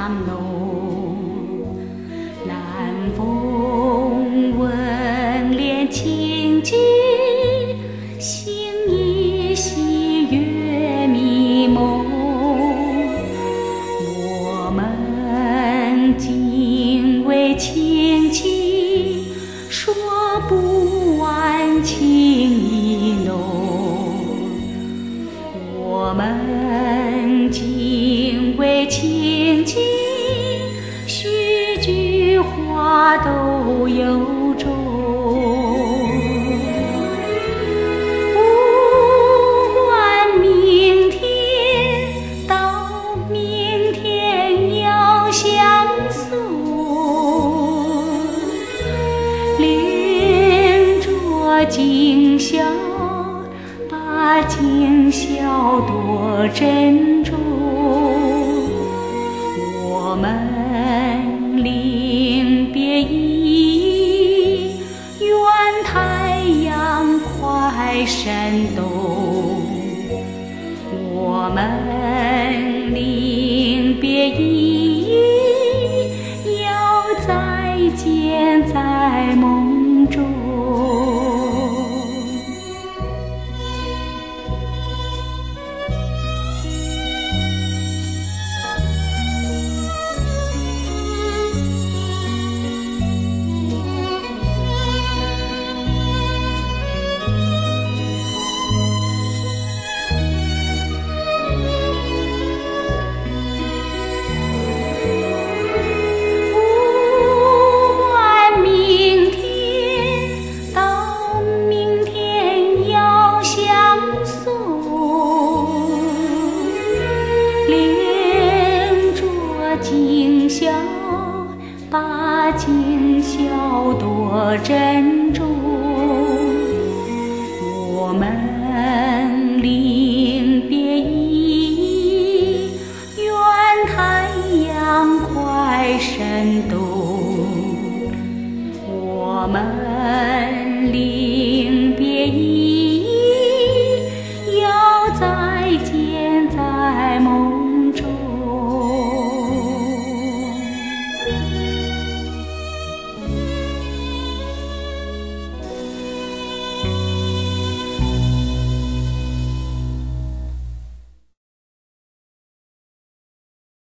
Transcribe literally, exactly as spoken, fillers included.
香浓。南风吻脸轻举，星依稀月迷蒙。我们今为情情，说不完情意浓。我们今为情情，须句话都由衷。不管明天到明天要相送，恋着今宵，把今宵多珍重。我们临别意，愿太阳快升东。我们临别意。